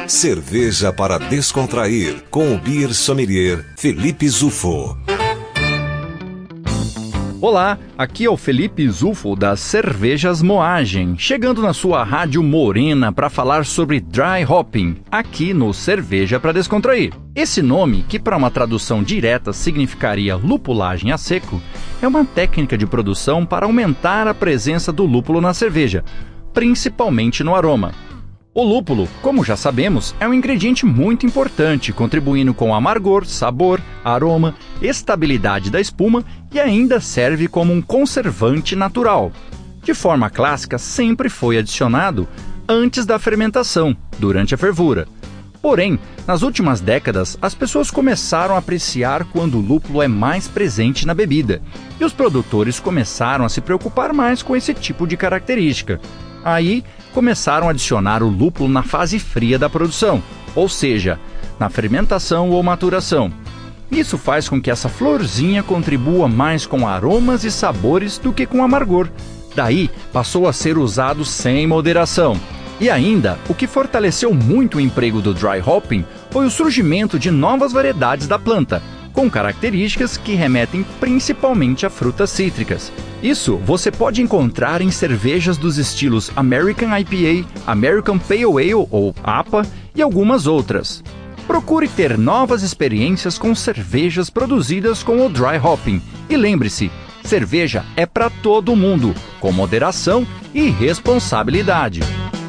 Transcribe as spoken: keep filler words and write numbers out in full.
Cerveja para descontrair, com o beer sommelier Felipe Zufo. Olá, aqui é o Felipe Zufo das Cervejas Moagem, chegando na sua rádio morena para falar sobre dry hopping, aqui no Cerveja para Descontrair. Esse nome, que para uma tradução direta significaria lupulagem a seco, é uma técnica de produção para aumentar a presença do lúpulo na cerveja, principalmente no aroma. O lúpulo, como já sabemos, é um ingrediente muito importante, contribuindo com amargor, sabor, aroma, estabilidade da espuma e ainda serve como um conservante natural. De forma clássica, sempre foi adicionado antes da fermentação, durante a fervura. Porém, nas últimas décadas, as pessoas começaram a apreciar quando o lúpulo é mais presente na bebida, e os produtores começaram a se preocupar mais com esse tipo de característica. Aí, começaram a adicionar o lúpulo na fase fria da produção, ou seja, na fermentação ou maturação. Isso faz com que essa florzinha contribua mais com aromas e sabores do que com amargor. Daí, passou a ser usado sem moderação. E ainda, o que fortaleceu muito o emprego do dry hopping foi o surgimento de novas variedades da planta, com características que remetem principalmente a frutas cítricas. Isso você pode encontrar em cervejas dos estilos American I P A, American Pale Ale ou A P A e algumas outras. Procure ter novas experiências com cervejas produzidas com o dry hopping. E lembre-se, cerveja é para todo mundo, com moderação e responsabilidade.